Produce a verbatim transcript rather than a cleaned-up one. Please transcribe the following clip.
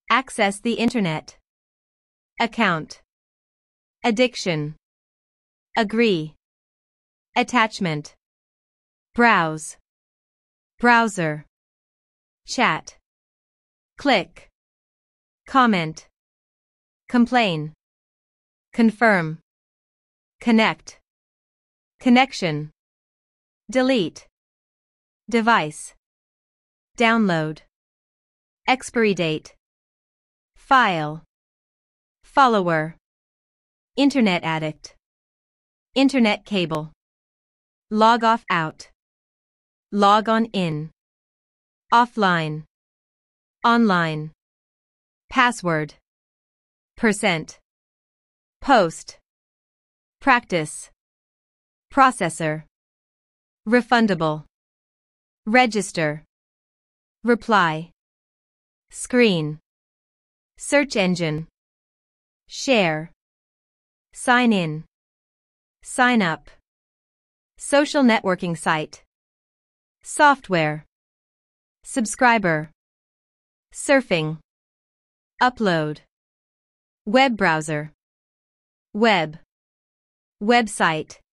Access the internet. Account. Addiction. Agree. Attachment. Browse. Browser. Chat. Click. Comment. Complain. Confirm. Connect. Connection. Delete. Device. Download. Expiry date. File. Follower. Internet addict. Internet cable. Log off out. Log on in. Offline. Online. Password. Percent. Post. Practice. Processor. Refundable. Register. Reply. Screen. Search engine. Share. Sign in. Sign up. Social networking site. Software. Subscriber. Surfing. Upload. Web browser. Web. Website.